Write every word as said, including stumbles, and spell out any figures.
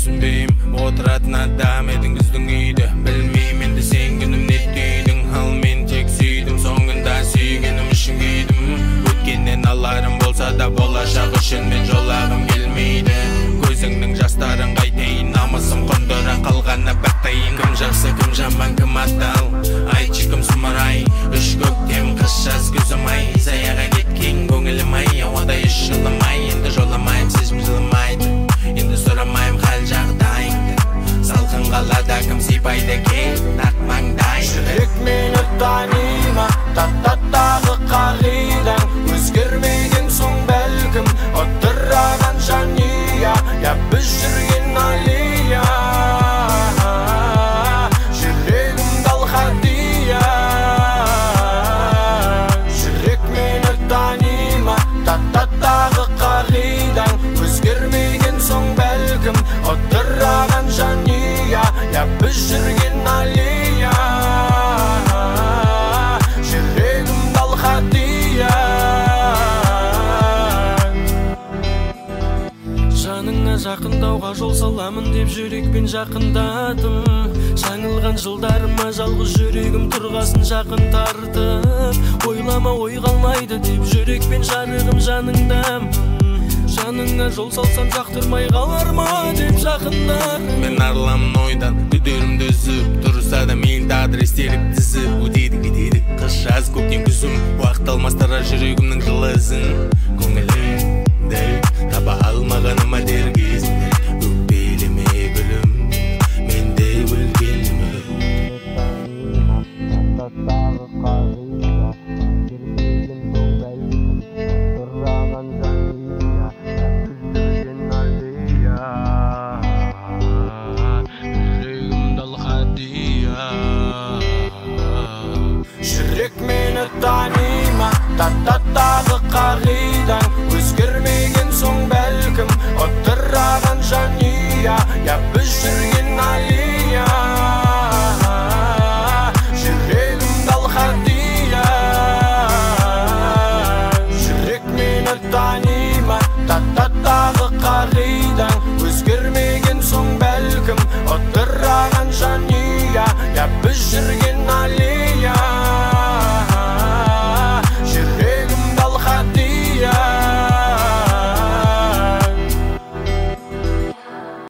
түсінбейм отыратын адам едің біздің үйде білмейм енді сен күнім неттейдің ал мен тек сүйдім соңында сүйгенім үшін күйдім өткеннен аларым болса да болашақ үшін мен жолағым келмейді көзіңнің жастарын қайтейін намысым қондыра қалғаны бақтайын кім жақсы кім жаман кім адал айтшы кім сұмырай үш көктем қыс жаз күзім ай саяға кеткен көңілім ай ауадай үш жылымай енді жоламайым сезім жылымайды енді сұрамайым хал жағдайыңды салқын қалада кім сипайды екен ақ маңдай жүрек мені тани ма та-та-тағы қағидаң өзгермеген соң бәлкім отыраған жания я біз жүрген алия жүрегім дал хадия жүрек мені тани ма та-та-тағы қағидаң өзгермеген соң бәлкім отыраған жания я біз жүрген алия жүрегім дал хадия жаныңа жақындауға жол саламын деп жүрекпен жақындадым жаңылған жылдарыма жалғыз жүрегім тұрғасын жақын тартып ойлама ой қалмайды деп жүрекпен жарығым жаныңдамын жаныңа жол салсам жақтырмай қалар ма деп жақындар мен арыламын ойдан дүдерімді үзіп тұрса да мейлді адрестерік тізіп өтеді кетеді қыс жаз көктем күзім уақыт алмастыра жүрегімнің жылы ізін көңілім